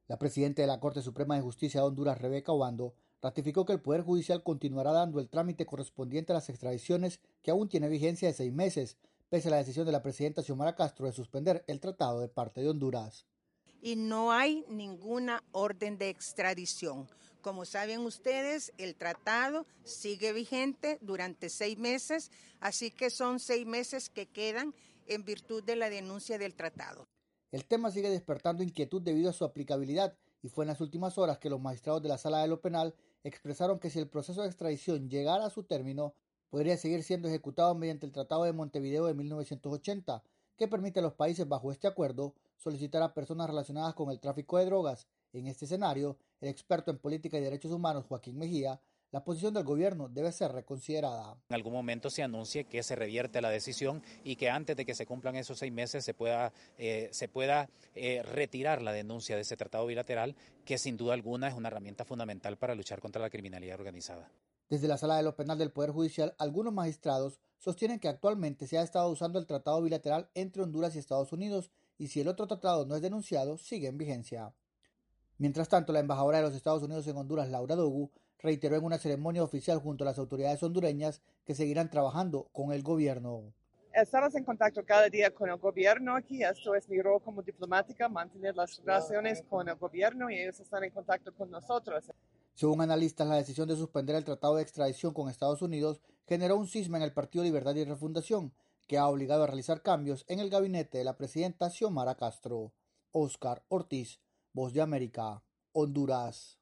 La presidenta de la Corte Suprema de Justicia de Honduras, Rebeca Obando, ratificó que el Poder Judicial continuará dando el trámite correspondiente a las extradiciones que aún tiene vigencia de 6 meses, pese a la decisión de la presidenta Xiomara Castro de suspender el tratado de parte de Honduras. Y no hay ninguna orden de extradición. Como saben ustedes, el tratado sigue vigente durante 6 meses, así que son 6 meses que quedan en virtud de la denuncia del tratado. El tema sigue despertando inquietud debido a su aplicabilidad y fue en las últimas horas que los magistrados de la Sala de lo Penal expresaron que si el proceso de extradición llegara a su término, podría seguir siendo ejecutado mediante el Tratado de Montevideo de 1980, que permite a los países bajo este acuerdo solicitar a personas relacionadas con el tráfico de drogas. En este escenario, el experto en política y derechos humanos Joaquín Mejía, la posición del gobierno debe ser reconsiderada. En algún momento se anuncie que se revierte la decisión y que antes de que se cumplan esos 6 meses se pueda retirar la denuncia de ese tratado bilateral, que sin duda alguna es una herramienta fundamental para luchar contra la criminalidad organizada. Desde la Sala de lo Penal del Poder Judicial, algunos magistrados sostienen que actualmente se ha estado usando el tratado bilateral entre Honduras y Estados Unidos y si el otro tratado no es denunciado, sigue en vigencia. Mientras tanto, la embajadora de los Estados Unidos en Honduras, Laura Dogu, reiteró en una ceremonia oficial junto a las autoridades hondureñas que seguirán trabajando con el gobierno. Estamos en contacto cada día con el gobierno aquí. Esto es mi rol como diplomática, mantener las relaciones con el gobierno y ellos están en contacto con nosotros. Según analistas, la decisión de suspender el tratado de extradición con Estados Unidos generó un cisma en el Partido Libertad y Refundación, que ha obligado a realizar cambios en el gabinete de la presidenta Xiomara Castro. Óscar Ortiz, Voz de América, Honduras.